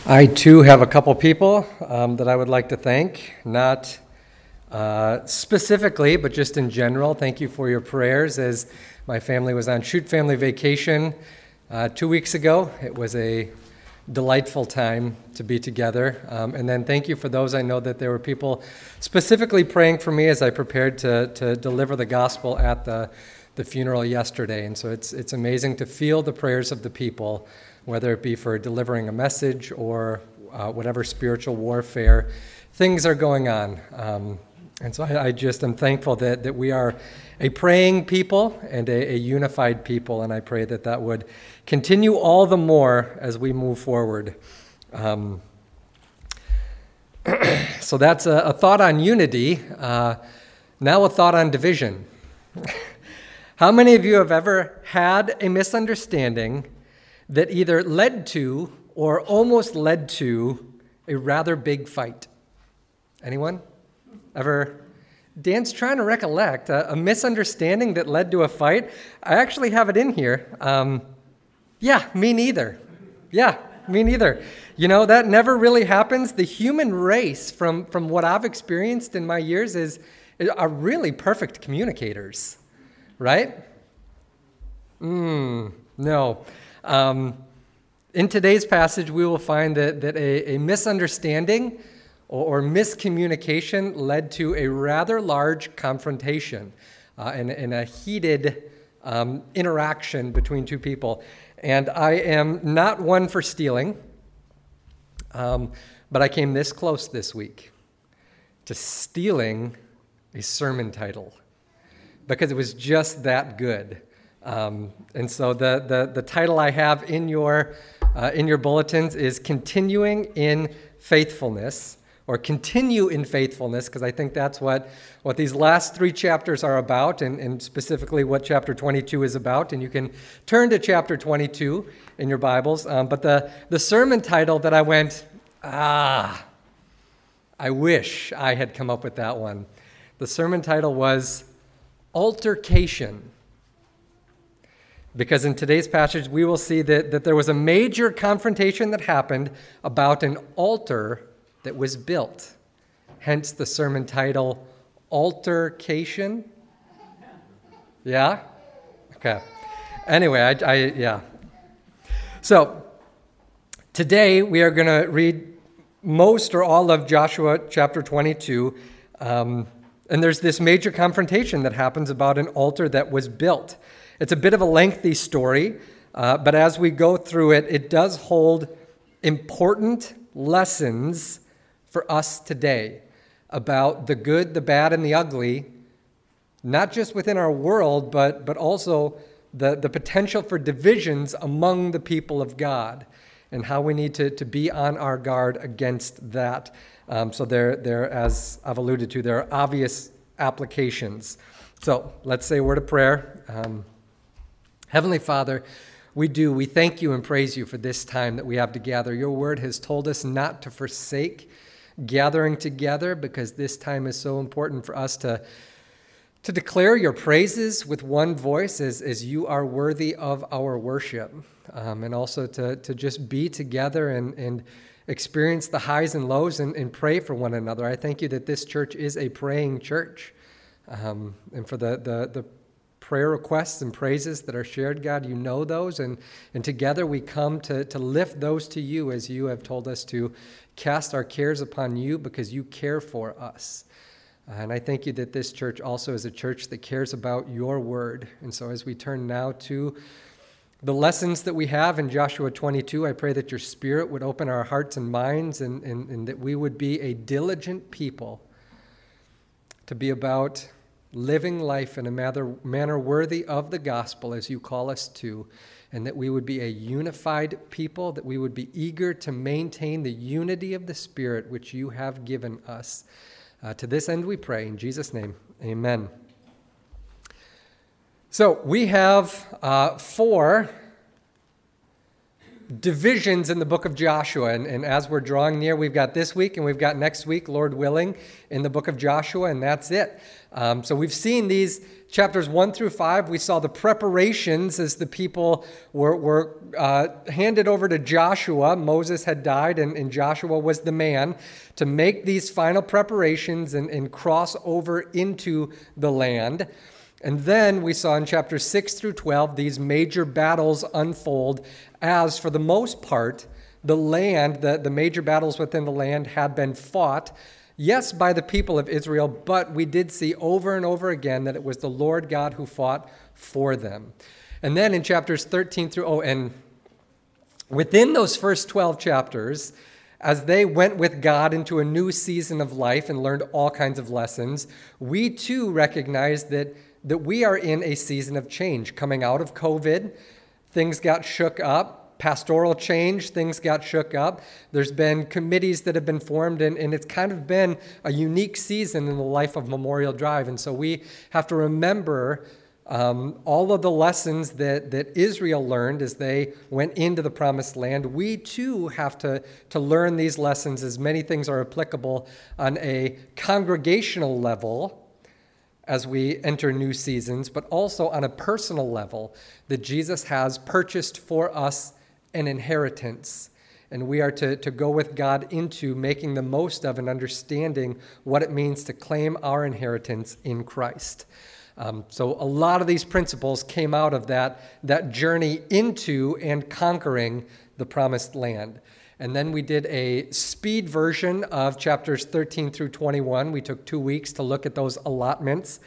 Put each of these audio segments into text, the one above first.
I too have a couple people that I would like to thank, not specifically, but just in general. Thank you for your prayers as my family was on Shoot Family Vacation 2 weeks ago. It was a delightful time to be together. And then thank you for those. I know that there were people specifically praying for me as I prepared to deliver the gospel at the funeral yesterday. And so it's amazing to feel the prayers of the people, whether it be for delivering a message or whatever spiritual warfare things are going on. And so I just am thankful that we are a praying people and a unified people, and I pray that that would continue all the more as we move forward. So that's a thought on unity. Now a thought on division. How many of you have ever had a misunderstanding that either led to or almost led to a rather big fight? Anyone? Ever? Dan's trying to recollect a misunderstanding that led to a fight. I actually have it in here. Yeah, me neither. Yeah, me neither. You know, that never really happens. The human race, from what I've experienced in my years, are really perfect communicators, right? No. In today's passage, we will find that a misunderstanding or miscommunication led to a rather large confrontation and a heated interaction between two people. And I am not one for stealing, but I came this close this week to stealing a sermon title because it was just that good. And so the title I have in your bulletins is Continuing in Faithfulness, or Continue in Faithfulness, because I think that's what these last 3 chapters are about, and specifically what chapter 22 is about. And you can turn to chapter 22 in your Bibles. But the sermon title that I went, I wish I had come up with that one. The sermon title was Altercation. Because in today's passage, we will see that there was a major confrontation that happened about an altar that was built. Hence the sermon title, Altercation. Yeah? Okay. Anyway, yeah. So, today we are going to read most or all of Joshua chapter 22. And there's this major confrontation that happens about an altar that was built. It's a bit of a lengthy story, but as we go through it, it does hold important lessons for us today about the good, the bad, and the ugly, not just within our world, but also the potential for divisions among the people of God and how we need to be on our guard against that. So there, as I've alluded to, there are obvious applications. So let's say a word of prayer. Heavenly Father, we thank you and praise you for this time that we have to gather. Your word has told us not to forsake gathering together because this time is so important for us to declare your praises with one voice as you are worthy of our worship, and also to just be together and experience the highs and lows and pray for one another. I thank you that this church is a praying church, and for the prayer requests and praises that are shared, God, you know those, and together we come to lift those to you as you have told us to cast our cares upon you because you care for us. And I thank you that this church also is a church that cares about your word. And so as we turn now to the lessons that we have in Joshua 22, I pray that your Spirit would open our hearts and minds and that we would be a diligent people to be about living life in a manner worthy of the gospel as you call us to, and that we would be a unified people, that we would be eager to maintain the unity of the Spirit which you have given us. To this end we pray, in Jesus' name, amen. So we have 4 divisions in the book of Joshua. And as we're drawing near, we've got this week and we've got next week, Lord willing, in the book of Joshua, and that's it. So we've seen these chapters 1 through 5. We saw the preparations as the people were handed over to Joshua. Moses had died, and Joshua was the man to make these final preparations and cross over into the land. And then we saw in chapters 6 through 12 these major battles unfold as, for the most part, the land, the major battles within the land had been fought, yes, by the people of Israel, but we did see over and over again that it was the Lord God who fought for them. And then in chapters 13 through, and within those first 12 chapters, as they went with God into a new season of life and learned all kinds of lessons, we too recognize that we are in a season of change. Coming out of COVID, things got shook up. Pastoral change, things got shook up. There's been committees that have been formed, and it's kind of been a unique season in the life of Memorial Drive. And so we have to remember all of the lessons that Israel learned as they went into the Promised Land. We too have to learn these lessons, as many things are applicable on a congregational level as we enter new seasons, but also on a personal level, that Jesus has purchased for us an inheritance. And we are to go with God into making the most of and understanding what it means to claim our inheritance in Christ. So a lot of these principles came out of that journey into and conquering the Promised Land. And then we did a speed version of chapters 13 through 21. We took 2 weeks to look at those allotments.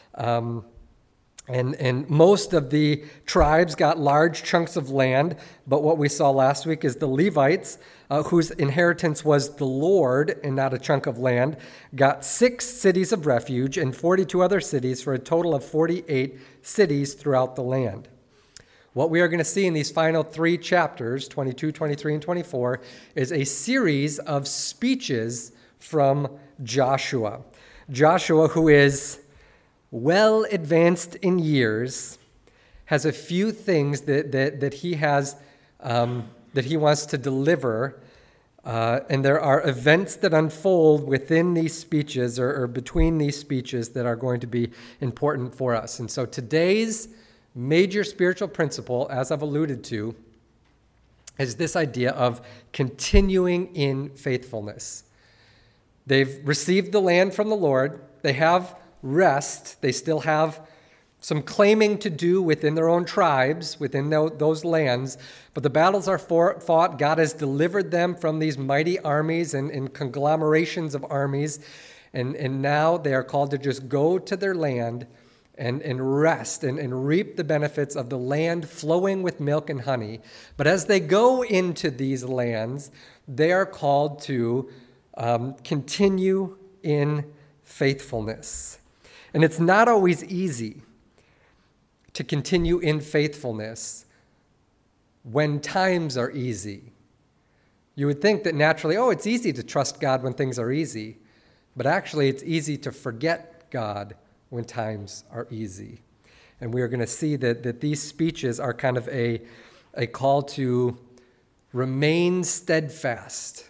And most of the tribes got large chunks of land, but what we saw last week is the Levites, whose inheritance was the Lord and not a chunk of land, got 6 cities of refuge and 42 other cities for a total of 48 cities throughout the land. What we are going to see in these final 3 chapters, 22, 23, and 24, is a series of speeches from Joshua. Joshua, who is well advanced in years, has a few things that he has that he wants to deliver, and there are events that unfold within these speeches or between these speeches that are going to be important for us. And so today's major spiritual principle, as I've alluded to, is this idea of continuing in faithfulness. They've received the land from the Lord. They have rest. They still have some claiming to do within their own tribes, within those lands, but the battles are fought. God has delivered them from these mighty armies and conglomerations of armies, and now they are called to just go to their land and rest and reap the benefits of the land flowing with milk and honey. But as they go into these lands, they are called to continue in faithfulness. And it's not always easy to continue in faithfulness when times are easy. You would think that naturally, it's easy to trust God when things are easy, but actually it's easy to forget God when times are easy. And we are going to see that these speeches are kind of a call to remain steadfast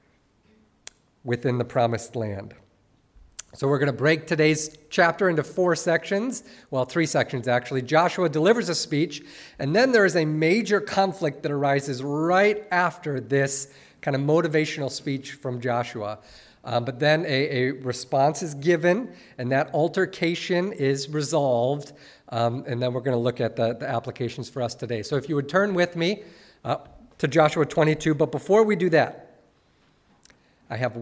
within the Promised Land. So we're going to break today's chapter into 4 sections. Well, 3 sections, actually. Joshua delivers a speech, and then there is a major conflict that arises right after this kind of motivational speech from Joshua. But then a response is given, and that altercation is resolved, and then we're going to look at the applications for us today. So if you would turn with me to Joshua 22, but before we do that, I have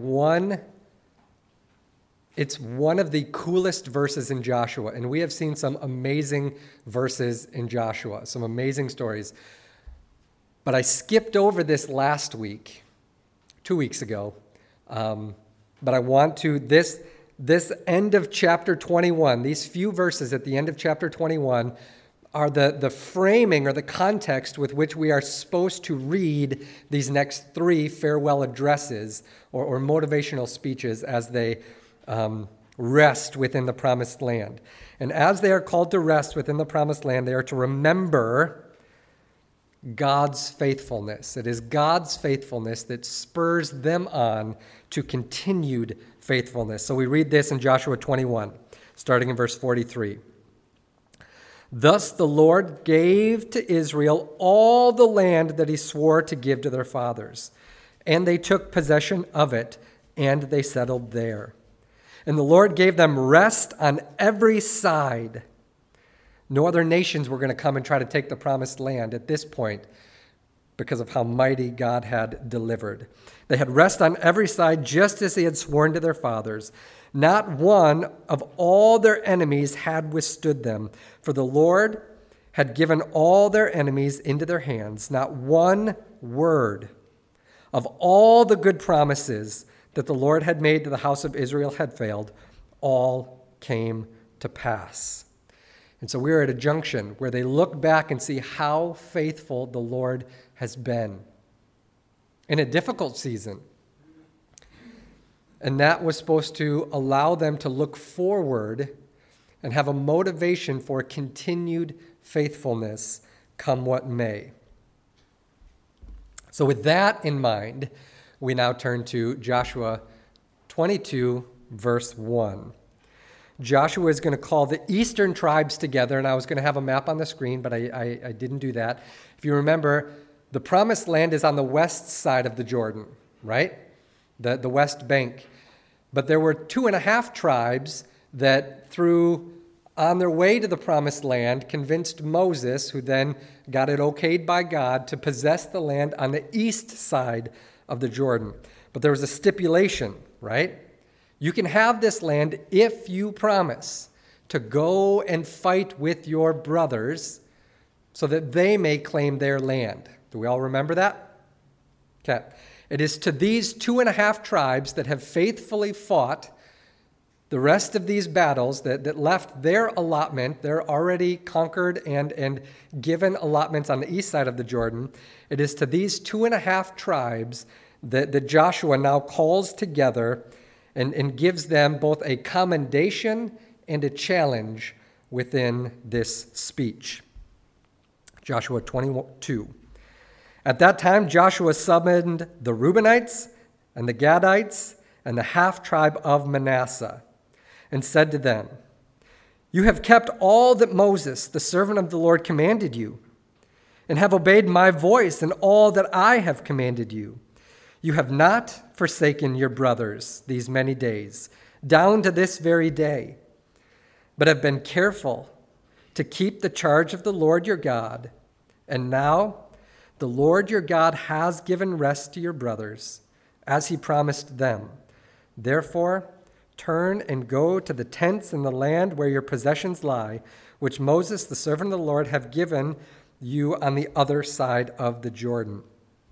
it's one of the coolest verses in Joshua, and we have seen some amazing verses in Joshua, some amazing stories. But I skipped over this last week, 2 weeks ago, but I want to, this end of chapter 21, these few verses at the end of chapter 21 are the framing or the context with which we are supposed to read these next 3 farewell addresses or motivational speeches as they rest within the Promised Land. And as they are called to rest within the Promised Land, they are to remember God's faithfulness. It is God's faithfulness that spurs them on to continued faithfulness. So we read this in Joshua 21, starting in verse 43. Thus the Lord gave to Israel all the land that he swore to give to their fathers, and they took possession of it, and they settled there. And the Lord gave them rest on every side. No other nations were going to come and try to take the promised land at this point because of how mighty God had delivered. They had rest on every side, just as he had sworn to their fathers. Not one of all their enemies had withstood them, for the Lord had given all their enemies into their hands. Not one word of all the good promises that the Lord had made to the house of Israel had failed. All came to pass. And so we're at a junction where they look back and see how faithful the Lord has been in a difficult season. And that was supposed to allow them to look forward and have a motivation for continued faithfulness, come what may. So with that in mind, we now turn to Joshua 22, verse 1. Joshua is going to call the eastern tribes together, and I was going to have a map on the screen, but I didn't do that. If you remember, the promised land is on the west side of the Jordan, right? The west bank. But there were 2.5 tribes that on their way to the promised land, convinced Moses, who then got it okayed by God, to possess the land on the east side of the Jordan. But there was a stipulation, right? You can have this land if you promise to go and fight with your brothers so that they may claim their land. Do we all remember that? Okay. It is to these 2.5 tribes that have faithfully fought the rest of these battles that left their allotment. They're already conquered and given allotments on the east side of the Jordan. It is to these 2.5 tribes that Joshua now calls together and gives them both a commendation and a challenge within this speech. Joshua 22. At that time, Joshua summoned the Reubenites and the Gadites and the half-tribe of Manasseh and said to them, "You have kept all that Moses, the servant of the Lord, commanded you, and have obeyed my voice in all that I have commanded you. You have not forsaken your brothers these many days, down to this very day, but have been careful to keep the charge of the Lord your God. And now the Lord your God has given rest to your brothers, as he promised them. Therefore, turn and go to the tents in the land where your possessions lie, which Moses, the servant of the Lord, have given you on the other side of the Jordan."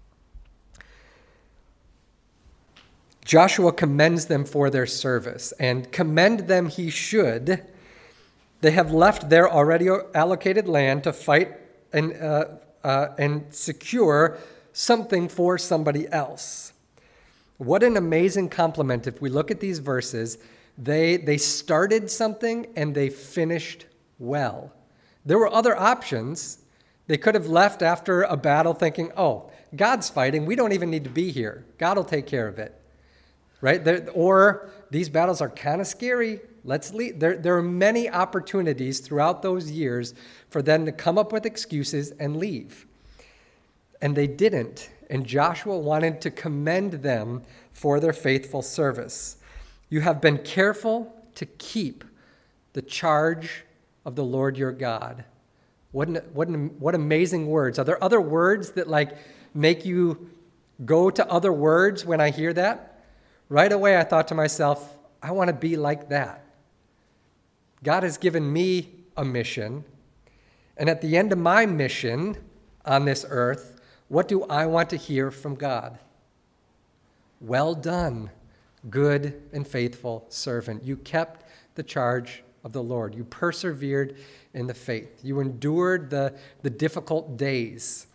Joshua commends them for their service, and commend them he should. They have left their already allocated land to fight and secure something for somebody else. What an amazing compliment. If we look at these verses, they started something and they finished well. There were other options. They could have left after a battle thinking, oh, God's fighting. We don't even need to be here. God will take care of it. Right? Or these battles are kind of scary. Let's leave. There are many opportunities throughout those years for them to come up with excuses and leave. And they didn't. And Joshua wanted to commend them for their faithful service. You have been careful to keep the charge of the Lord your God. What amazing words. Are there other words that make you go to other words when I hear that? Right away, I thought to myself, I want to be like that. God has given me a mission, and at the end of my mission on this earth, what do I want to hear from God? Well done, good and faithful servant. You kept the charge of the Lord. You persevered in the faith. You endured the difficult days.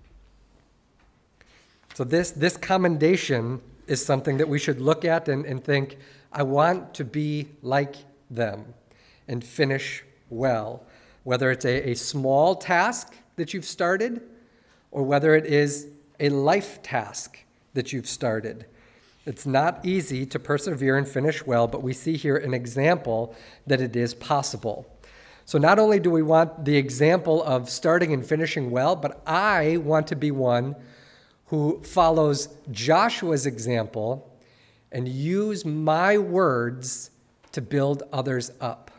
So this commendation is something that we should look at and think, I want to be like them and finish well. Whether it's a small task that you've started or whether it is a life task that you've started. It's not easy to persevere and finish well, but we see here an example that it is possible. So not only do we want the example of starting and finishing well, but I want to be one who follows Joshua's example and use my words to build others up.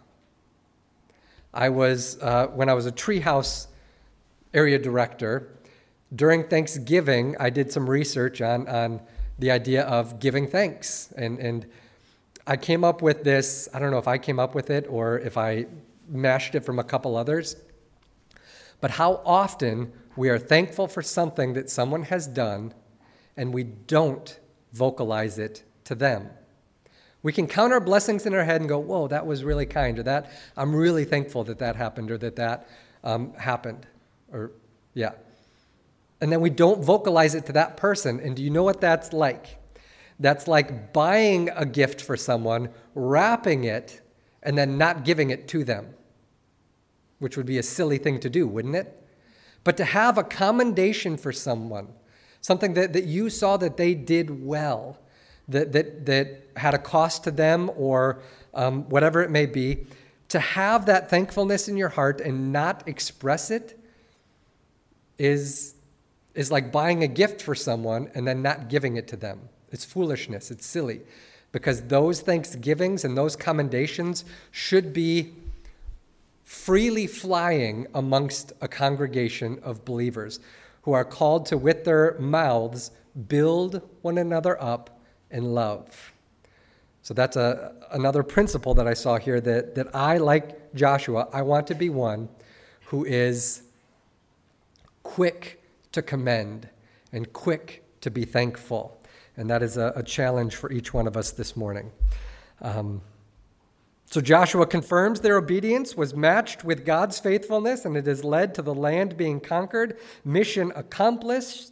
When I was a Treehouse area director, during Thanksgiving, I did some research on the idea of giving thanks. And I came up with this. I don't know if I came up with it or if I mashed it from a couple others. But how often we are thankful for something that someone has done and we don't vocalize it to them. We can count our blessings in our head and go, whoa, that was really kind, or that, I'm really thankful that happened, or that happened, or yeah. And then we don't vocalize it to that person. And do you know what that's like? That's like buying a gift for someone, wrapping it, and then not giving it to them, which would be a silly thing to do, wouldn't it? But to have a commendation for someone, something that you saw that they did well, that had a cost to them or whatever it may be, to have that thankfulness in your heart and not express it is like buying a gift for someone and then not giving it to them. It's foolishness. It's silly. Because those thanksgivings and those commendations should be freely flying amongst a congregation of believers who are called to, with their mouths, build one another up in love. So that's another principle that I saw here that I, like Joshua, I want to be one who is quick to commend and quick to be thankful. And that is a challenge for each one of us this morning. So Joshua confirms their obedience was matched with God's faithfulness, and it has led to the land being conquered. Mission accomplished.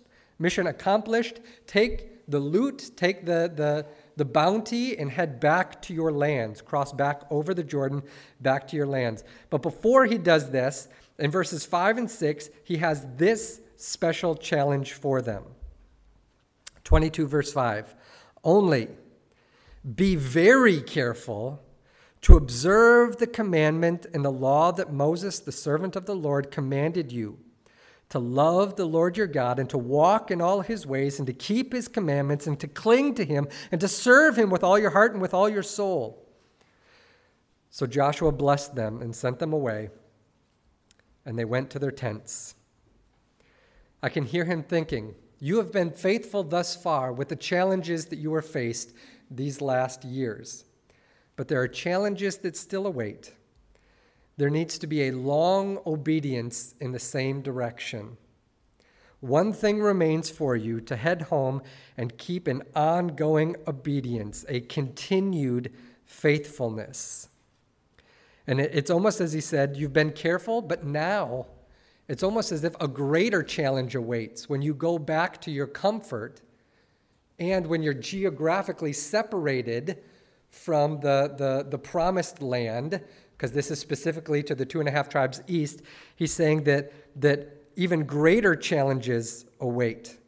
Take the loot, take the bounty, and head back to your lands. Cross back over the Jordan, back to your lands. But before he does this, in verses 5 and 6, he has this special challenge for them. 22 verse 5. Only be very careful to observe the commandment and the law that Moses, the servant of the Lord, commanded you, to love the Lord your God and to walk in all his ways and to keep his commandments and to cling to him and to serve him with all your heart and with all your soul. So Joshua blessed them and sent them away, and they went to their tents. I can hear him thinking, you have been faithful thus far with the challenges that you were faced these last years. But there are challenges that still await. There needs to be a long obedience in the same direction. One thing remains for you, to head home and keep an ongoing obedience, a continued faithfulness. And it's almost as he said, you've been careful, but now it's almost as if a greater challenge awaits when you go back to your comfort and when you're geographically separated from the promised land, because this is specifically to the 2.5 tribes east. He's saying that even greater challenges await.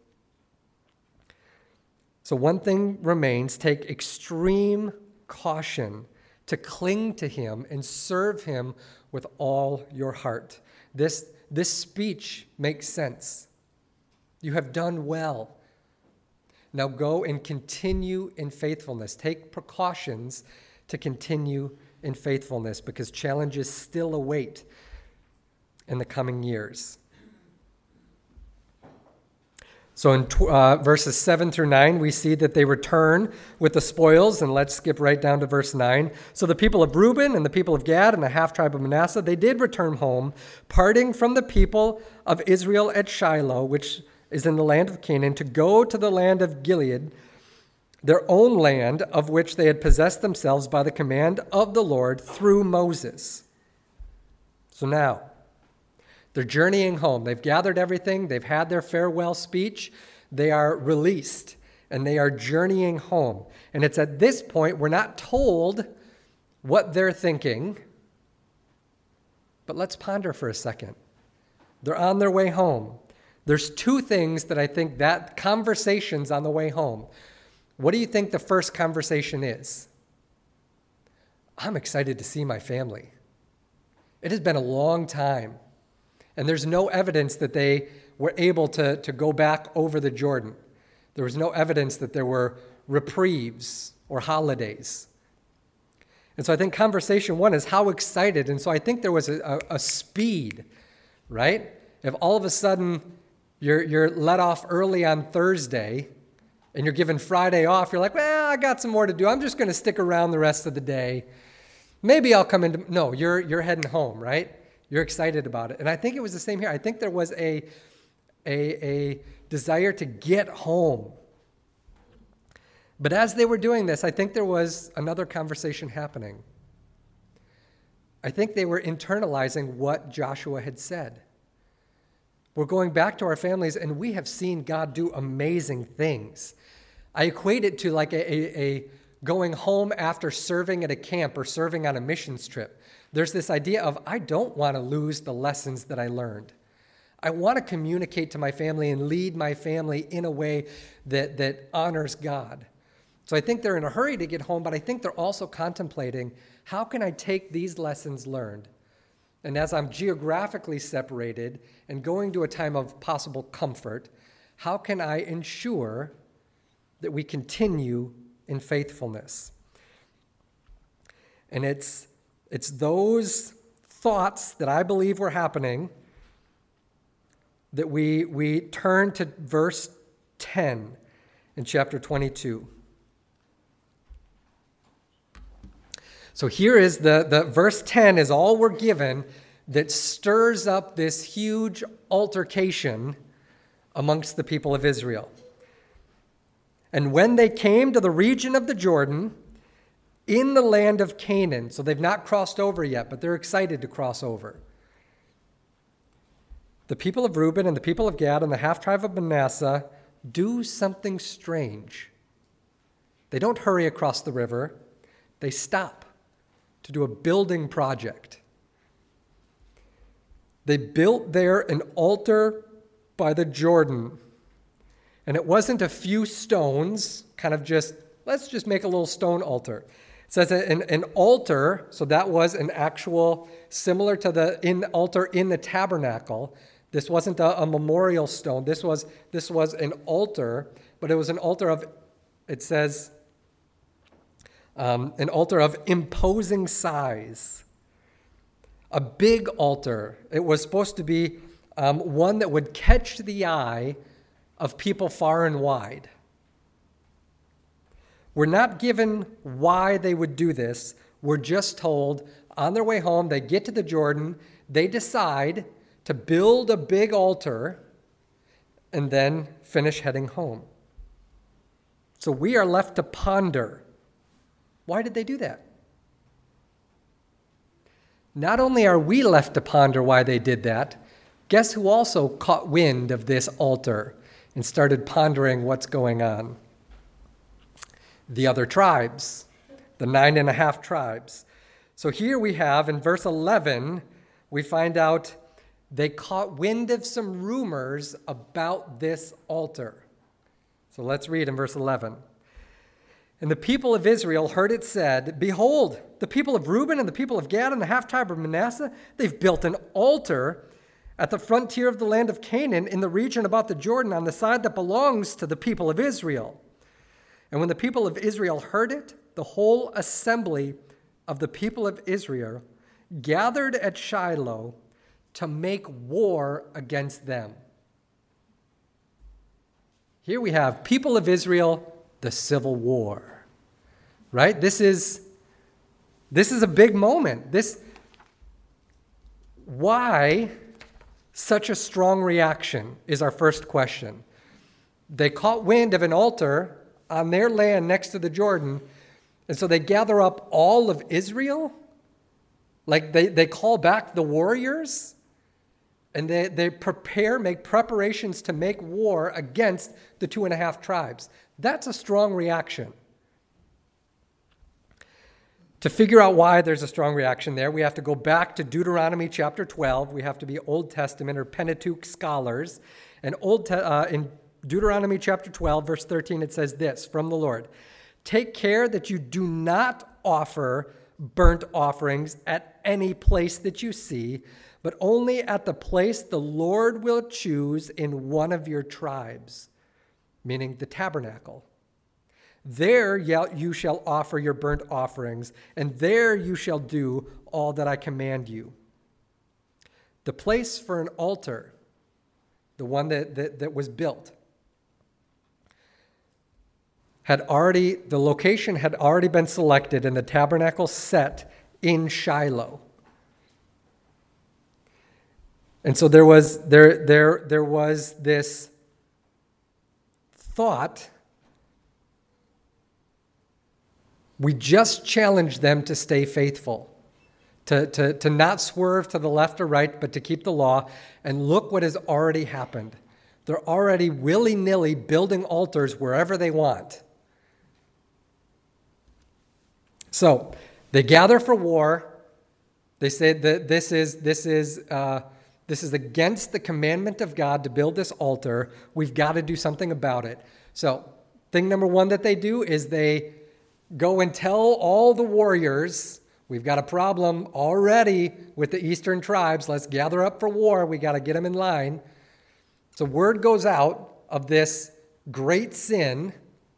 So one thing remains, take extreme caution to cling to him and serve him with all your heart. This speech makes sense. You have done well. Now go and continue in faithfulness. Take precautions to continue in faithfulness because challenges still await in the coming years. So in verses 7 through 9, we see that they return with the spoils, and let's skip right down to verse 9. So the people of Reuben and the people of Gad and the half-tribe of Manasseh, they did return home, parting from the people of Israel at Shiloh, which is in the land of Canaan, to go to the land of Gilead, their own land, of which they had possessed themselves by the command of the Lord through Moses. So now, they're journeying home. They've gathered everything. They've had their farewell speech. They are released, and they are journeying home. And it's at this point, we're not told what they're thinking, but let's ponder for a second. They're on their way home. there's two things that I think that conversations on the way home. What do you think the first conversation is? I'm excited to see my family. It has been a long time, and there's no evidence that they were able to go back over the Jordan. There was no evidence that there were reprieves or holidays. And so I think conversation one is how excited. And so I think there was a speed, right? If all of a sudden you're let off early on Thursday and you're given Friday off, you're like, well, I got some more to do. I'm just going to stick around the rest of the day. Maybe I'll come into, no, you're heading home, right? You're excited about it. And I think it was the same here. I think there was a desire to get home. But as they were doing this, I think there was another conversation happening. I think they were internalizing what Joshua had said. We're going back to our families, and we have seen God do amazing things. I equate it to like a going home after serving at a camp or serving on a missions trip. There's this idea of, I don't want to lose the lessons that I learned. I want to communicate to my family and lead my family in a way that honors God. So I think they're in a hurry to get home, but I think they're also contemplating, how can I take these lessons learned? And as I'm geographically separated and going to a time of possible comfort, how can I ensure that we continue in faithfulness? And it's those thoughts that I believe were happening that we turn to verse 10 in chapter 22. So here is the verse 10 is all we're given that stirs up this huge altercation amongst the people of Israel. And when they came to the region of the Jordan, in the land of Canaan, so they've not crossed over yet, but they're excited to cross over. The people of Reuben and the people of Gad and the half-tribe of Manasseh do something strange. They don't hurry across the river. They stop to do a building project. They built there an altar by the Jordan. And it wasn't a few stones, kind of just, let's just make a little stone altar. It says an altar, so that was an actual, similar to the altar in the tabernacle. This wasn't a memorial stone. This was an altar, but it was an altar of, it says, an altar of imposing size. A big altar. It was supposed to be one that would catch the eye of people far and wide. We're not given why they would do this. We're just told on their way home, they get to the Jordan, they decide to build a big altar and then finish heading home. So we are left to ponder, why did they do that? Not only are we left to ponder why they did that, guess who also caught wind of this altar and started pondering what's going on? The other tribes, the 9.5 tribes. So here we have, in verse 11, we find out they caught wind of some rumors about this altar. So let's read in verse 11. And the people of Israel heard it said, behold, the people of Reuben and the people of Gad and the half-tribe of Manasseh, they've built an altar at the frontier of the land of Canaan in the region about the Jordan on the side that belongs to the people of Israel. And when the people of Israel heard it, the whole assembly of the people of Israel gathered at Shiloh to make war against them. Here we have people of Israel, the civil war, right? This is a big moment. Why such a strong reaction is our first question. They caught wind of an altar on their land next to the Jordan, and so they gather up all of Israel. Like they call back the warriors, and they make preparations to make war against the 2.5 tribes. That's a strong reaction. To figure out why there's a strong reaction there, we have to go back to Deuteronomy chapter 12. We have to be Old Testament or Pentateuch scholars. And in Deuteronomy chapter 12, verse 13, it says this from the Lord: "Take care that you do not offer burnt offerings at any place that you see, but only at the place the Lord will choose in one of your tribes," meaning the tabernacle. "There you shall offer your burnt offerings, and there you shall do all that I command you." The place for an altar, the one that was built, the location had already been selected and the tabernacle set in Shiloh. And so there was this thought. We just challenge them to stay faithful, to not swerve to the left or right, but to keep the law. And look what has already happened. They're already willy-nilly building altars wherever they want. So they gather for war. They say that this is against the commandment of God to build this altar. We've got to do something about it. So thing number one that they do is they go and tell all the warriors, we've got a problem already with the eastern tribes. Let's gather up for war. We got to get them in line. So word goes out of this great sin.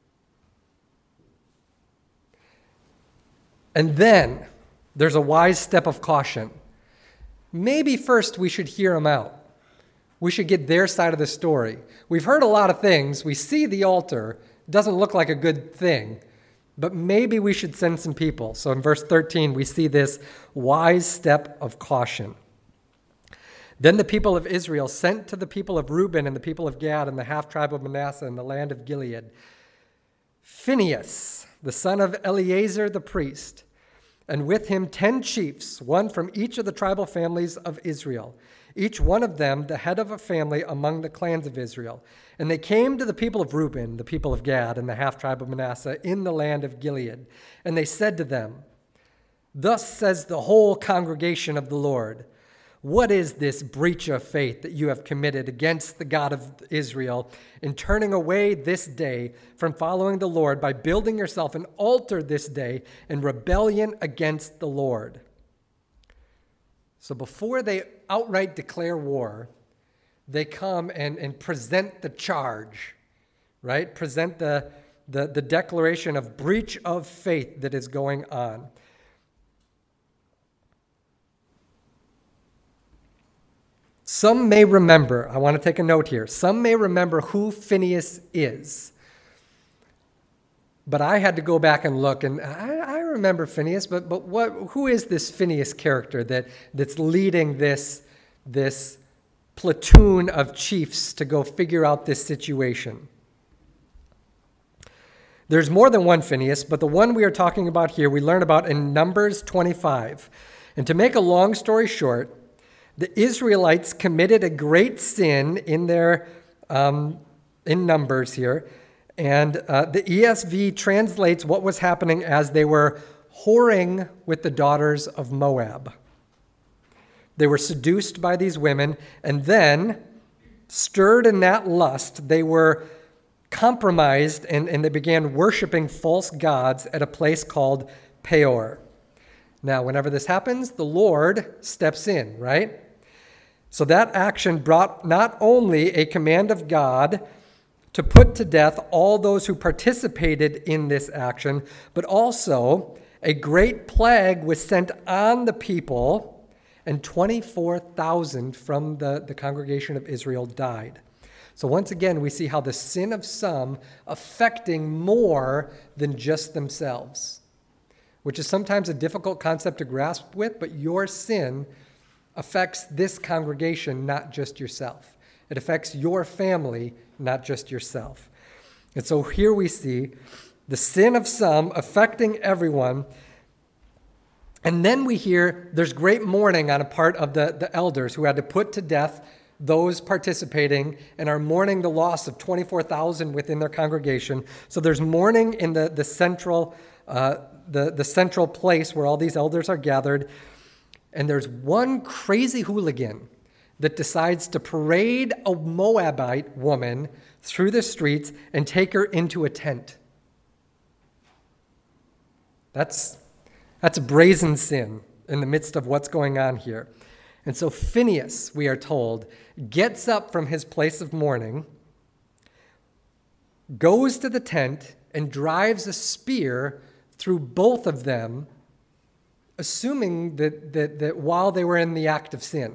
And then there's a wise step of caution. Maybe first we should hear them out. We should get their side of the story. We've heard a lot of things. We see the altar. It doesn't look like a good thing. But maybe we should send some people. So in verse 13, we see this wise step of caution. Then the people of Israel sent to the people of Reuben and the people of Gad and the half-tribe of Manasseh and the land of Gilead Phinehas, the son of Eleazar the priest, and with him 10 chiefs, one from each of the tribal families of Israel, each one of them the head of a family among the clans of Israel. And they came to the people of Reuben, the people of Gad, and the half-tribe of Manasseh in the land of Gilead. And they said to them, "Thus says the whole congregation of the Lord, what is this breach of faith that you have committed against the God of Israel in turning away this day from following the Lord by building yourself an altar this day in rebellion against the Lord?" So before they outright declare war, they come and present the charge, right? Present the declaration of breach of faith that is going on. Some may remember, I want to take a note here, some may remember who Phinehas is. But I had to go back and look, and I remember Phinehas, but who is this Phinehas character that's leading this platoon of chiefs to go figure out this situation? There's more than one Phinehas, but the one we are talking about here, we learn about in Numbers 25. And to make a long story short, the Israelites committed a great sin in their in Numbers here, and the ESV translates what was happening as they were whoring with the daughters of Moab. They were seduced by these women, and then, stirred in that lust, they were compromised and they began worshiping false gods at a place called Peor. Now, whenever this happens, the Lord steps in, right? So that action brought not only a command of God to put to death all those who participated in this action, but also a great plague was sent on the people, and 24,000 from the congregation of Israel died. So once again, we see how the sin of some affecting more than just themselves, which is sometimes a difficult concept to grasp with, but your sin affects this congregation, not just yourself. It affects your family, not just yourself. And so here we see the sin of some affecting everyone. And then we hear there's great mourning on a part of the elders who had to put to death those participating and are mourning the loss of 24,000 within their congregation. So there's mourning in the central place where all these elders are gathered. And there's one crazy hooligan that decides to parade a Moabite woman through the streets and take her into a tent. That's brazen sin in the midst of what's going on here. And so Phinehas, we are told, gets up from his place of mourning, goes to the tent, and drives a spear through both of them, assuming that while they were in the act of sin.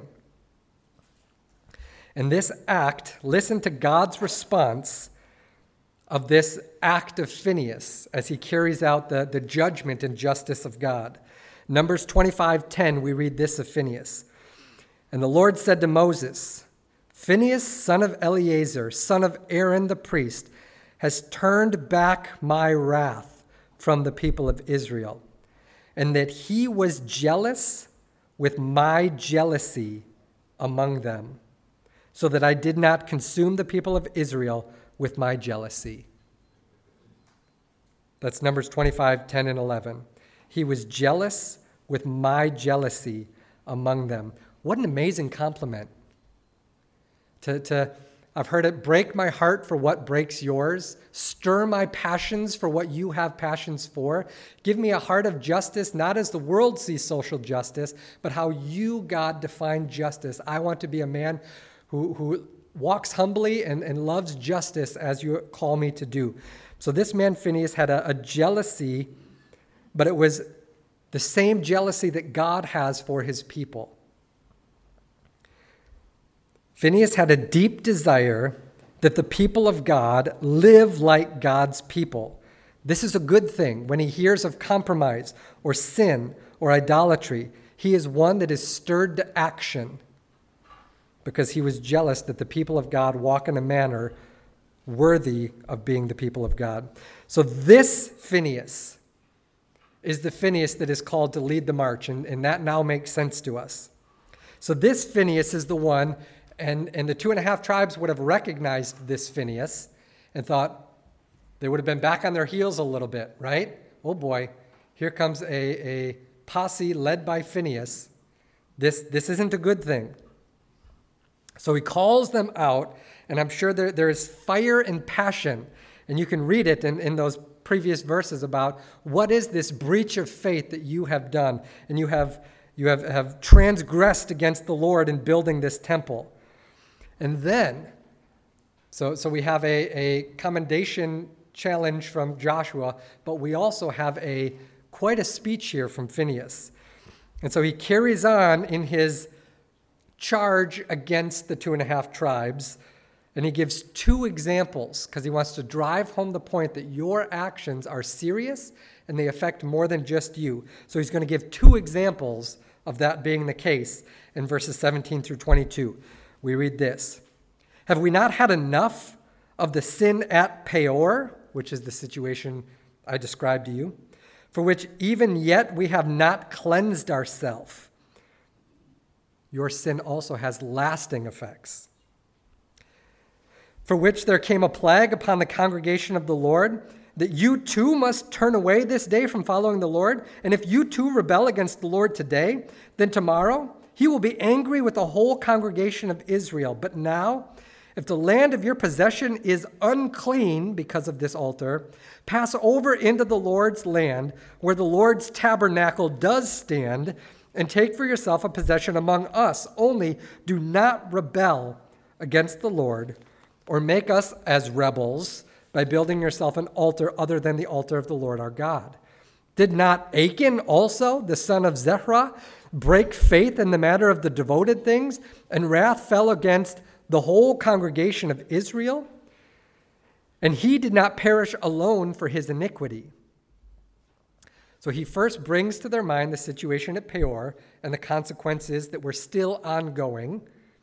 And this act, listen to God's response of this act of Phinehas as he carries out the judgment and justice of God. Numbers 25:10, we read this of Phinehas. And the Lord said to Moses, Phinehas, son of Eleazar, son of Aaron the priest, has turned back my wrath from the people of Israel, and that he was jealous with my jealousy among them, so that I did not consume the people of Israel with my jealousy. That's Numbers 25:10 and 11. He was jealous with my jealousy among them. What an amazing compliment. I've heard it, break my heart for what breaks yours, stir my passions for what you have passions for. Give me a heart of justice, not as the world sees social justice, but how you, God, define justice. I want to be a man who walks humbly and loves justice as you call me to do. So this man, Phinehas, had a jealousy, but it was the same jealousy that God has for his people. Phinehas had a deep desire that the people of God live like God's people. This is a good thing. When he hears of compromise or sin or idolatry, he is one that is stirred to action because he was jealous that the people of God walk in a manner worthy of being the people of God. So this Phinehas is the Phinehas that is called to lead the march, and that now makes sense to us. So this Phinehas is the one, and the 2.5 tribes would have recognized this Phinehas and thought they would have been back on their heels a little bit, right? Oh boy, here comes a posse led by Phinehas. This isn't a good thing. So he calls them out, and I'm sure there is fire and passion, and you can read it in those previous verses about what is this breach of faith that you have done, and you have transgressed against the Lord in building this temple. And then, so we have a commendation challenge from Joshua, but we also have quite a speech here from Phinehas. And so he carries on in his charge against the 2.5 tribes, and he gives 2 examples because he wants to drive home the point that your actions are serious and they affect more than just you. So he's going to give 2 examples of that being the case in verses 17 through 22. We read this. Have we not had enough of the sin at Peor, which is the situation I described to you, for which even yet we have not cleansed ourselves? Your sin also has lasting effects. For which there came a plague upon the congregation of the Lord, that you too must turn away this day from following the Lord. And if you too rebel against the Lord today, then tomorrow he will be angry with the whole congregation of Israel. But now, if the land of your possession is unclean because of this altar, pass over into the Lord's land, where the Lord's tabernacle does stand, and take for yourself a possession among us. Only do not rebel against the Lord, or make us as rebels by building yourself an altar other than the altar of the Lord our God. Did not Achan also, the son of Zerah, break faith in the matter of the devoted things, and wrath fell against the whole congregation of Israel? And he did not perish alone for his iniquity. So he first brings to their mind the situation at Peor and the consequences that were still ongoing.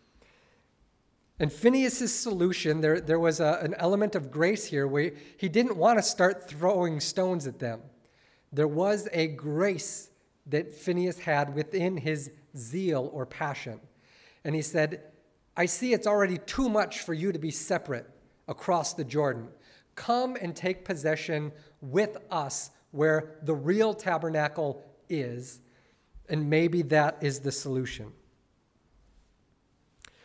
And Phinehas' solution, there was an element of grace here where he didn't want to start throwing stones at them. There was a grace that Phinehas had within his zeal or passion. And he said, I see it's already too much for you to be separate across the Jordan. Come and take possession with us where the real tabernacle is, and maybe that is the solution.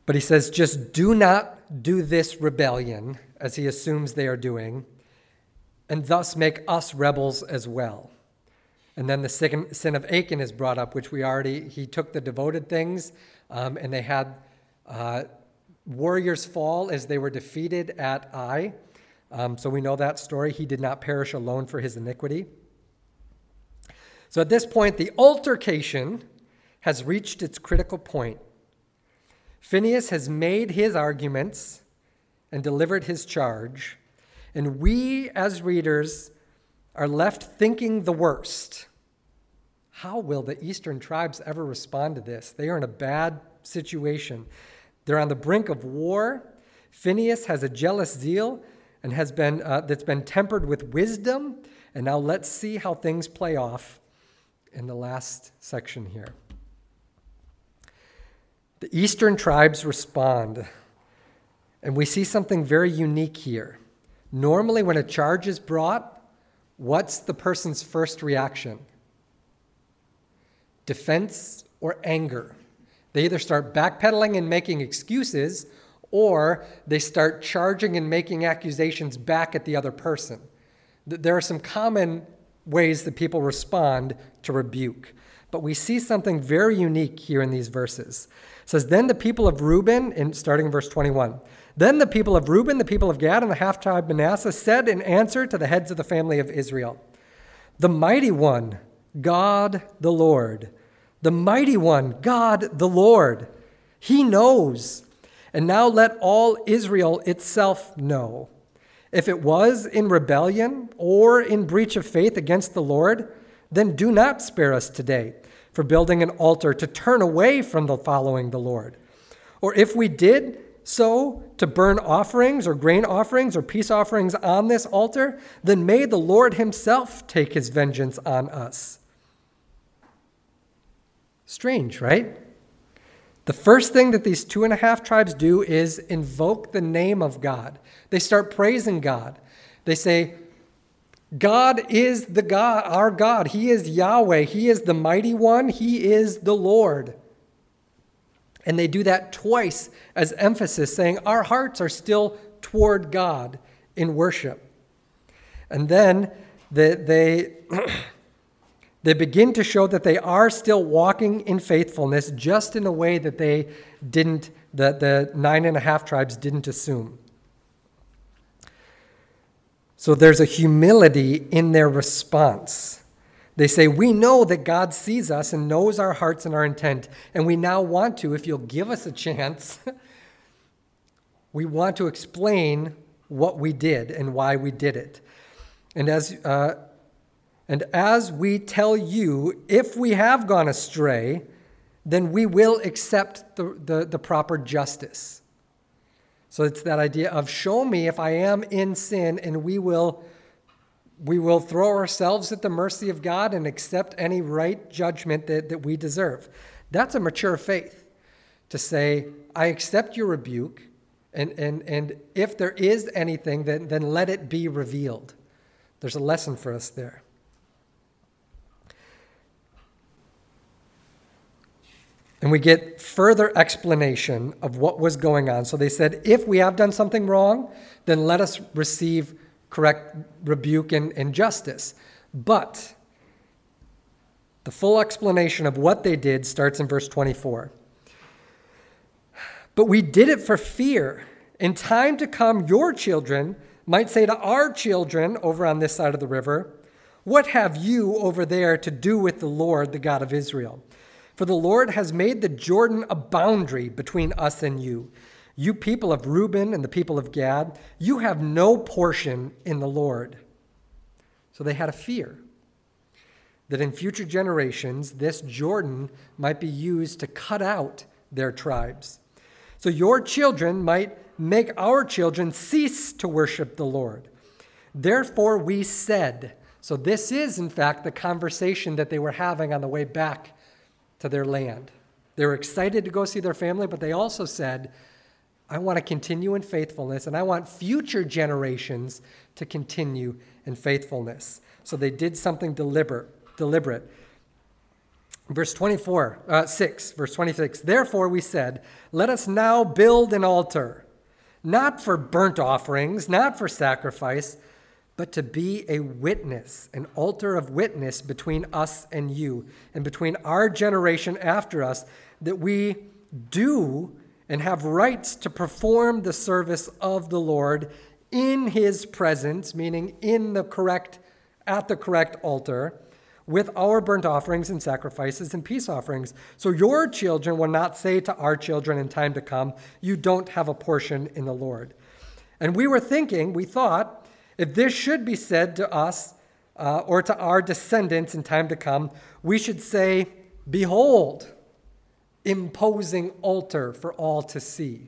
But he says, just do not do this rebellion, as he assumes they are doing, and thus make us rebels as well. And then the sin of Achan is brought up, which he took the devoted things, and they had warriors fall as they were defeated at Ai. So we know that story. He did not perish alone for his iniquity. So at this point, the altercation has reached its critical point. Phinehas has made his arguments and delivered his charge, and we as readers are left thinking the worst. How will the eastern tribes ever respond to this? They are in a bad situation. They're on the brink of war. Phinehas has a jealous zeal and that's been tempered with wisdom. And now let's see how things play off in the last section here. The eastern tribes respond, and we see something very unique here. Normally, when a charge is brought, what's the person's first reaction? Defense or anger. They either start backpedaling and making excuses, or they start charging and making accusations back at the other person. There are some common ways that people respond to rebuke. But we see something very unique here in these verses. It says, then the people of Reuben, starting in verse 21, then the people of Reuben, the people of Gad, and the half-tribe Manasseh said in answer to the heads of the family of Israel, the mighty one, God the Lord. The mighty one, God the Lord. He knows. And now let all Israel itself know. If it was in rebellion or in breach of faith against the Lord, then do not spare us today for building an altar to turn away from the following the Lord. Or if we did so to burn offerings or grain offerings or peace offerings on this altar, then may the Lord himself take his vengeance on us. Strange, right? The first thing that these 2.5 tribes do is invoke the name of God. They start praising God. They say, God is the God, our God. He is Yahweh. He is the mighty one. He is the Lord. And they do that twice as emphasis, saying our hearts are still toward God in worship. And then they begin to show that they are still walking in faithfulness, just in a way that the 9.5 tribes didn't assume. So there's a humility in their response. They say, we know that God sees us and knows our hearts and our intent, and we now want to, if you'll give us a chance, we want to explain what we did and why we did it. And as we tell you, if we have gone astray, then we will accept the proper justice. So it's that idea of show me if I am in sin, and we will throw ourselves at the mercy of God and accept any right judgment that we deserve. That's a mature faith, to say, I accept your rebuke, and if there is anything, then let it be revealed. There's a lesson for us there. And we get further explanation of what was going on. So they said, if we have done something wrong, then let us receive correct rebuke and justice. But the full explanation of what they did starts in verse 24. But we did it for fear. In time to come, your children might say to our children over on this side of the river, what have you over there to do with the Lord, the God of Israel? For the Lord has made the Jordan a boundary between us and you. You people of Reuben and the people of Gad, you have no portion in the Lord. So they had a fear that in future generations, this Jordan might be used to cut out their tribes. So your children might make our children cease to worship the Lord. Therefore we said, so this is in fact the conversation that they were having on the way back to their land. They were excited to go see their family, but they also said, I want to continue in faithfulness, and I want future generations to continue in faithfulness. So they did something deliberate. Verse 26. Therefore we said, let us now build an altar, not for burnt offerings, not for sacrifice, but to be a witness, an altar of witness between us and you, and between our generation after us, that we do and have rights to perform the service of the Lord in his presence, meaning at the correct altar, with our burnt offerings and sacrifices and peace offerings. So your children will not say to our children in time to come, you don't have a portion in the Lord. And we thought, if this should be said to us or to our descendants in time to come, we should say, behold, imposing altar for all to see.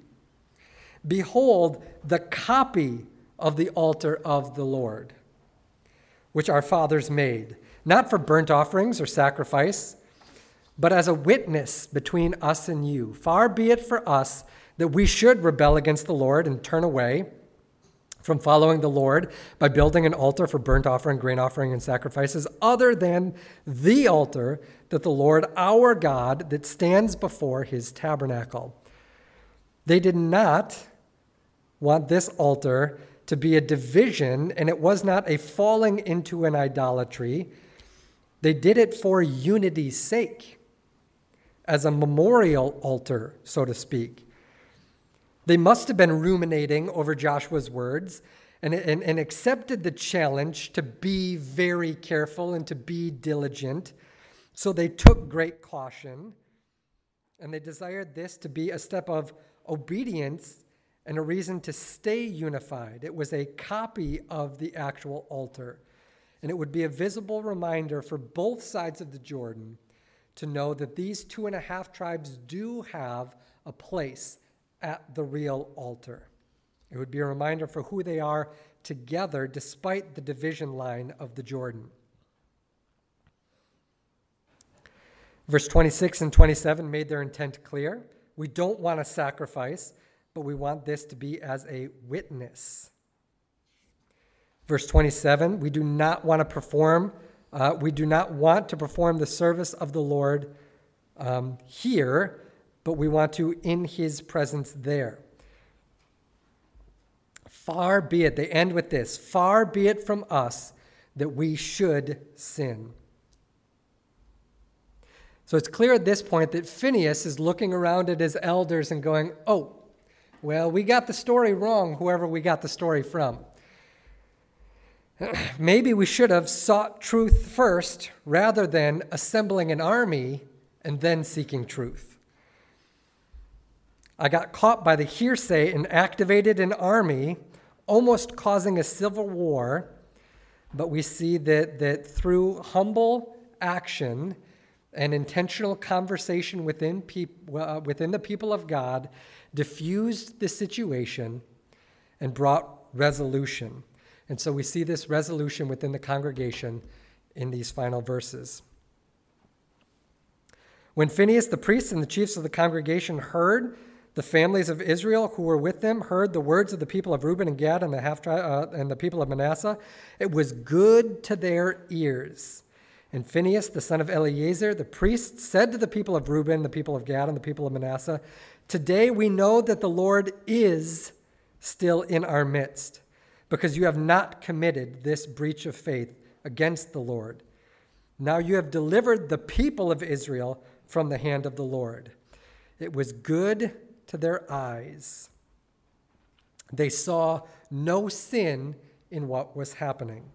Behold, the copy of the altar of the Lord, which our fathers made, not for burnt offerings or sacrifice, but as a witness between us and you. Far be it for us that we should rebel against the Lord and turn away from following the Lord by building an altar for burnt offering, grain offering, and sacrifices, other than the altar that the Lord our God that stands before his tabernacle. They did not want this altar to be a division, and it was not a falling into an idolatry. They did it for unity's sake, as a memorial altar, so to speak. They must have been ruminating over Joshua's words and accepted the challenge to be very careful and to be diligent. So they took great caution, and they desired this to be a step of obedience and a reason to stay unified. It was a copy of the actual altar. And it would be a visible reminder for both sides of the Jordan to know that these 2.5 tribes do have a place at the real altar. It would be a reminder for who they are together despite the division line of the Jordan. Verse 26 and 27 made their intent clear. We don't want a sacrifice, but we want this to be as a witness. Verse 27, we do not want to perform the service of the Lord here, but we want to in his presence there. Far be it, they end with this, far be it from us that we should sin. So it's clear at this point that Phinehas is looking around at his elders and going, oh, well, we got the story wrong, whoever we got the story from. Maybe we should have sought truth first rather than assembling an army and then seeking truth. I got caught by the hearsay and activated an army, almost causing a civil war, but we see that through humble action and intentional conversation within the people of God, diffused the situation and brought resolution. And so we see this resolution within the congregation in these final verses. When Phinehas, the priest, and the chiefs of the congregation heard, the families of Israel who were with them heard the words of the people of Reuben and Gad and the people of Manasseh, it was good to their ears. And Phinehas, the son of Eleazar, the priest, said to the people of Reuben, the people of Gad, and the people of Manasseh, today we know that the Lord is still in our midst, because you have not committed this breach of faith against the Lord. Now you have delivered the people of Israel from the hand of the Lord. It was good to their eyes. They saw no sin in what was happening.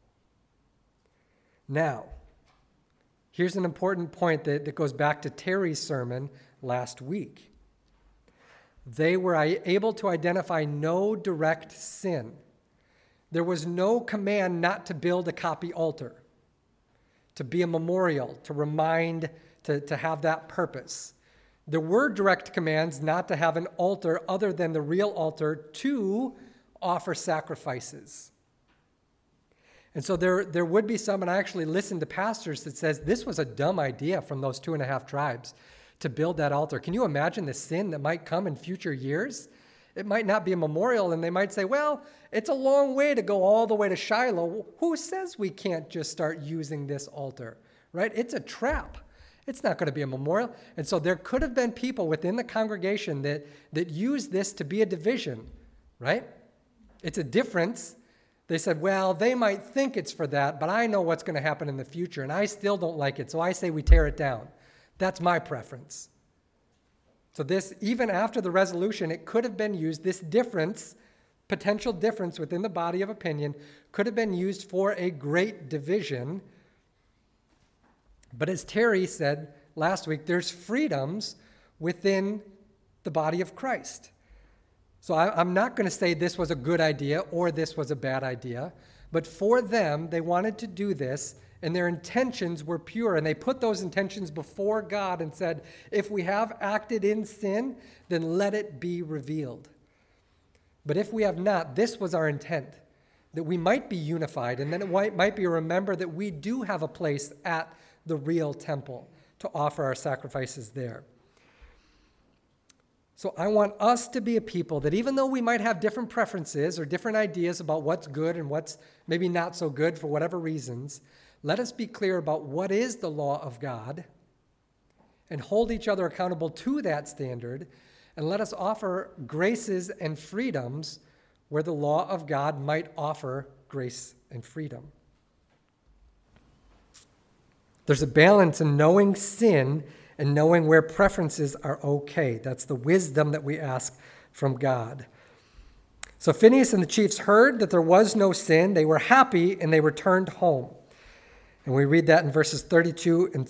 Now, here's an important point that goes back to Terry's sermon last week. They were able to identify no direct sin. There was no command not to build a copy altar, to be a memorial, to remind, to have that purpose. There were direct commands not to have an altar other than the real altar to offer sacrifices. And so there would be some, and I actually listened to pastors that says this was a dumb idea from those 2.5 tribes to build that altar. Can you imagine the sin that might come in future years? It might not be a memorial, and they might say, well, it's a long way to go all the way to Shiloh. Who says we can't just start using this altar, right? It's a trap. It's not going to be a memorial. And so there could have been people within the congregation that used this to be a division, right? It's a difference. They said, well, they might think it's for that, but I know what's going to happen in the future, and I still don't like it, so I say we tear it down. That's my preference. So this, even after the resolution, it could have been used, this difference, potential difference within the body of opinion, could have been used for a great division. But as Terry said last week, there's freedoms within the body of Christ. So I'm not going to say this was a good idea or this was a bad idea, but for them, they wanted to do this, and their intentions were pure, and they put those intentions before God and said, if we have acted in sin, then let it be revealed. But if we have not, this was our intent, that we might be unified, and then it might be remember that we do have a place at the real temple to offer our sacrifices there. So I want us to be a people that even though we might have different preferences or different ideas about what's good and what's maybe not so good for whatever reasons, let us be clear about what is the law of God and hold each other accountable to that standard, and let us offer graces and freedoms where the law of God might offer grace and freedom. There's a balance in knowing sin and knowing where preferences are okay. That's the wisdom that we ask from God. So Phinehas and the chiefs heard that there was no sin. They were happy, and they returned home. And we read that in verses 32 and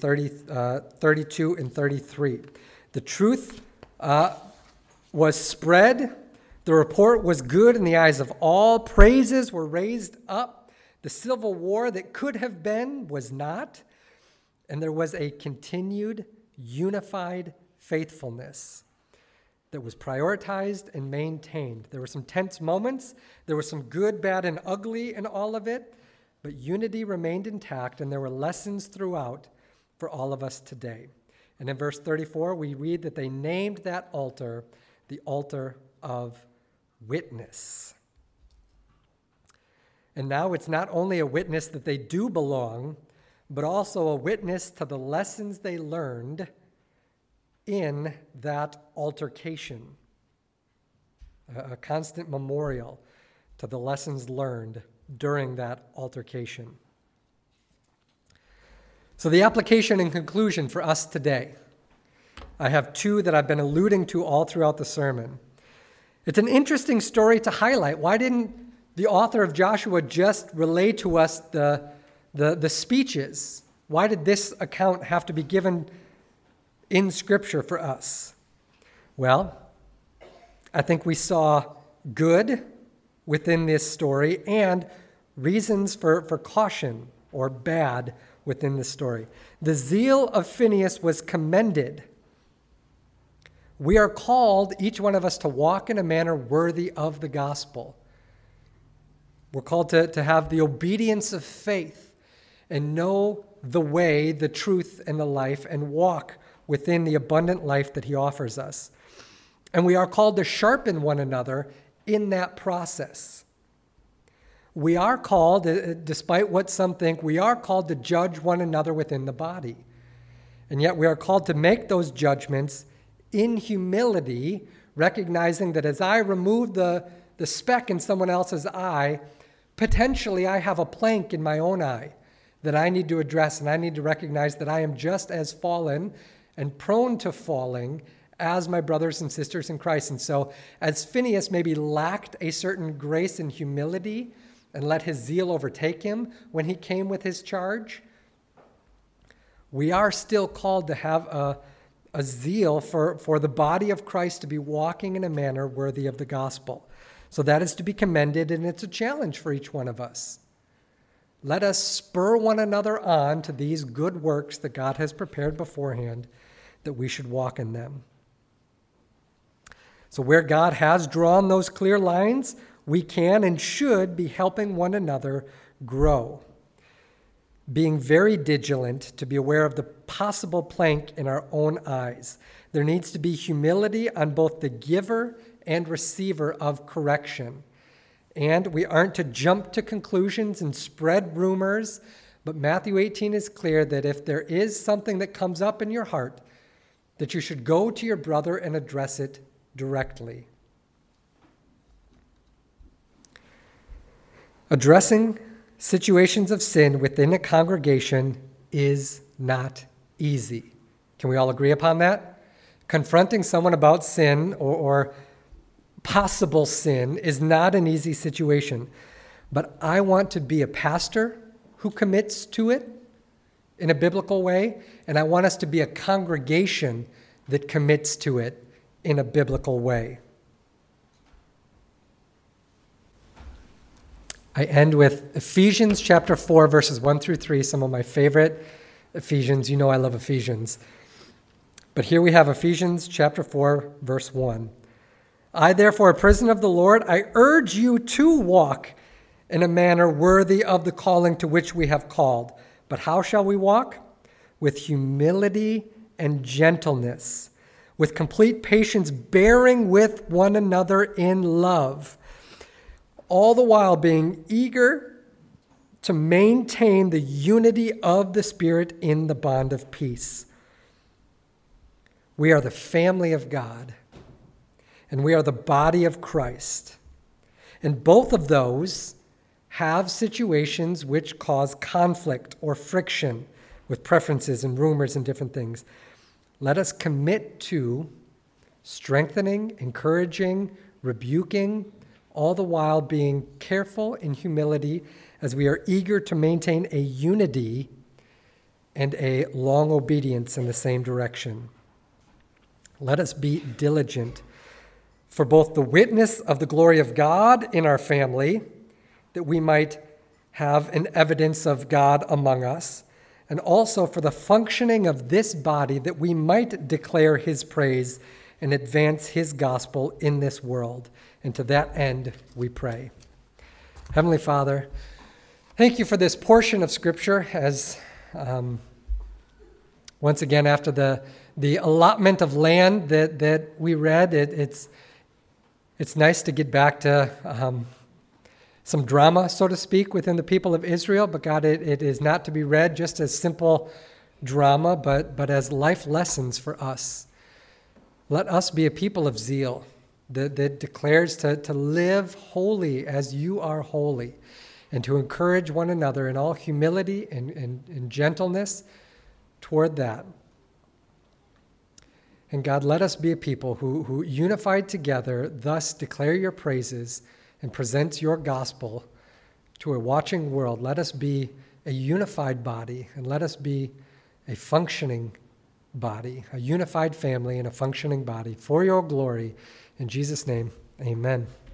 33. The truth was spread. The report was good in the eyes of all. Praises were raised up. The civil war that could have been was not. And there was a continued unified faithfulness that was prioritized and maintained. There were some tense moments. There was some good, bad, and ugly in all of it, but unity remained intact, and there were lessons throughout for all of us today. And in verse 34, we read that they named that altar the altar of witness. And now it's not only a witness that they do belong, but also a witness to the lessons they learned in that altercation, a constant memorial to the lessons learned during that altercation. So the application and conclusion for us today, I have two that I've been alluding to all throughout the sermon. It's an interesting story to highlight. Why didn't the author of Joshua just relay to us the speeches? Why did this account have to be given in Scripture for us? Well, I think we saw good within this story and reasons for caution or bad within this story. The zeal of Phinehas was commended. We are called, each one of us, to walk in a manner worthy of the gospel. We're called to have the obedience of faith and know the way, the truth, and the life, and walk within the abundant life that he offers us. And we are called to sharpen one another in that process. We are called, despite what some think, we are called to judge one another within the body. And yet we are called to make those judgments in humility, recognizing that as I remove the speck in someone else's eye, potentially I have a plank in my own eye that I need to address, and I need to recognize that I am just as fallen and prone to falling as my brothers and sisters in Christ. And so as Phinehas maybe lacked a certain grace and humility and let his zeal overtake him when he came with his charge, we are still called to have a zeal for the body of Christ to be walking in a manner worthy of the gospel. So that is to be commended, and it's a challenge for each one of us. Let us spur one another on to these good works that God has prepared beforehand, that we should walk in them. So where God has drawn those clear lines, we can and should be helping one another grow, being very vigilant to be aware of the possible plank in our own eyes. There needs to be humility on both the giver and receiver of correction. And we aren't to jump to conclusions and spread rumors, But Matthew 18 is clear that if there is something that comes up in your heart, that you should go to your brother and address it directly. Addressing situations of sin within a congregation is not easy. Can we all agree upon that? Confronting someone about sin or possible sin is not an easy situation. But I want to be a pastor who commits to it in a biblical way, and I want us to be a congregation that commits to it in a biblical way. I end with Ephesians chapter 4, verses 1 through 3, some of my favorite Ephesians. You know I love Ephesians. But here we have Ephesians chapter 4, verse 1. I, therefore, a prisoner of the Lord, I urge you to walk in a manner worthy of the calling to which we have called. But how shall we walk? With humility and gentleness, with complete patience, bearing with one another in love, all the while being eager to maintain the unity of the Spirit in the bond of peace. We are the family of God, and we are the body of Christ. And both of those have situations which cause conflict or friction with preferences and rumors and different things. Let us commit to strengthening, encouraging, rebuking, all the while being careful in humility as we are eager to maintain a unity and a long obedience in the same direction. Let us be diligent for both the witness of the glory of God in our family, that we might have an evidence of God among us, and also for the functioning of this body, that we might declare his praise and advance his gospel in this world. And to that end, we pray. Heavenly Father, thank you for this portion of Scripture as, once again, after the allotment of land that we read, it's nice to get back to some drama, so to speak, within the people of Israel. But God, it is not to be read just as simple drama, but as life lessons for us. Let us be a people of zeal that declares to live holy as you are holy, and to encourage one another in all humility and gentleness toward that. And God, let us be a people who unified together thus declare your praises and present your gospel to a watching world. Let us be a unified body, and let us be a functioning body, a unified family and a functioning body for your glory. In Jesus' name, amen.